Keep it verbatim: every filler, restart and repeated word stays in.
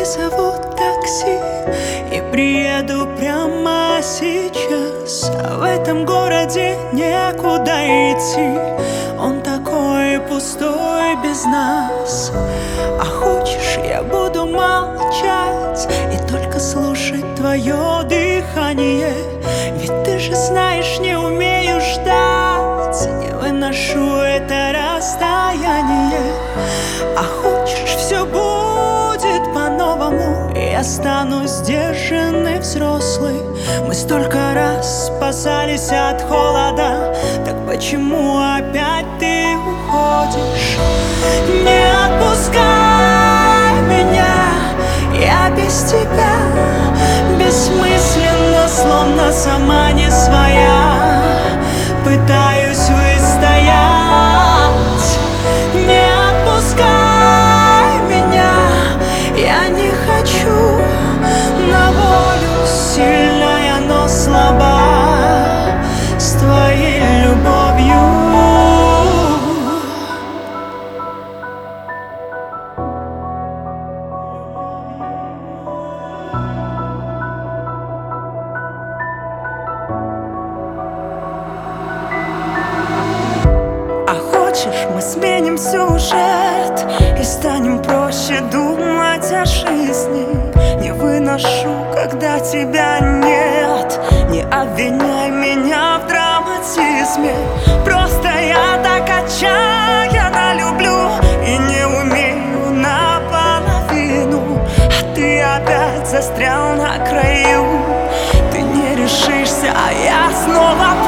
вызову такси и приеду прямо сейчас. А в этом городе некуда идти, он такой пустой без нас. А хочешь, я буду молчать и только слушать твое дыхание? Ведь ты же знаешь, не умею ждать, не выношу это расстояние. А хочешь, все будет по-новому, я стану сдержанный взрослый. Мы столько раз спасались от холода, так почему опять ты уходишь? Не отпускай меня, я без тебя бессмысленно, словно сама не своя, пытаюсь выстоять. Не отпускай меня, я не хочу на волю, сильная, но слаба с твоей любовью. Мы сменим сюжет и станем проще думать о жизни. Не выношу, когда тебя нет. Не обвиняй меня в драматизме. Просто я так отчаянно люблю и не умею наполовину. А ты опять застрял на краю. Ты не решишься, а я снова